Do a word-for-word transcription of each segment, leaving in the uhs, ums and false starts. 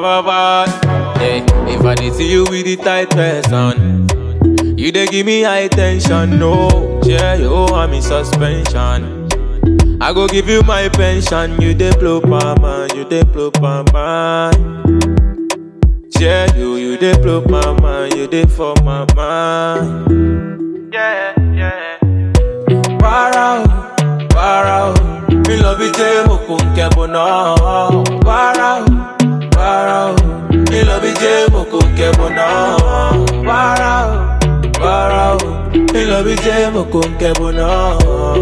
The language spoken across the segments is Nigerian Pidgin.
ba ba. Hey, if I did see you with the tight person, you dey give me high tension, no. Yeah, yo, I'm in suspension. I go give you my pension, you dey blow my mind, you dey blow my mind. Yeah, you, you dey blow my mind, you dey for my mind. Yeah, yeah. Para, para, mi love it, mo kun kebo na. Para, para, mi love it, mo kun kebo na. Para, para, mi love it, mo kun kebo na.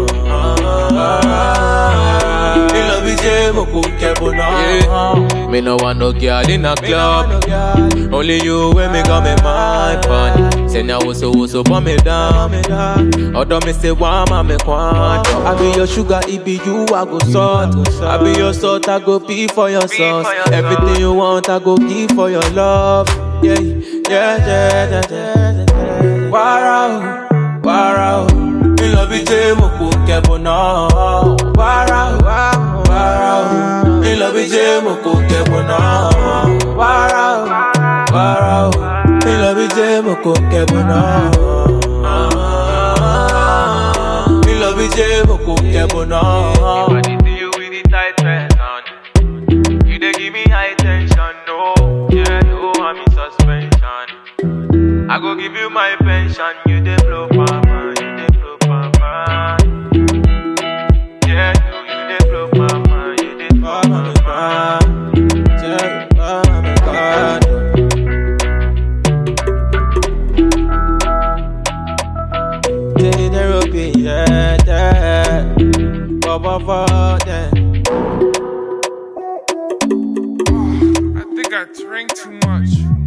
Mi love it, mo kun kebo na. Me no want no girl in a club. Only you when me got me mind pan. Say now what's so what's up on me down. Although me say warm and me want. I be your sugar, it be you I go salt. I be your salt, I go pee for your sauce. Everything you want, I go give for your love. Yeah, yeah, yeah, yeah, yeah. Wow, wow. Me love it, mo kun kebo na. Wow, wow. Me love it, mo kun kebo na. Wow, wow. Me love it, mo kun kebo na. Me love it, mo kun kebo na. If I did see you with the tight person, you dey give me high tension, no. Yeah, no, I'm in suspension. I go give you my pension, you dey blow my mind, you dey blow my mind. Yeah, you, you dey blow my mind, you dey blow my mind. Yeah, oh my God. Take the rope, yeah, yeah. Baba, yeah. I think I drank too much.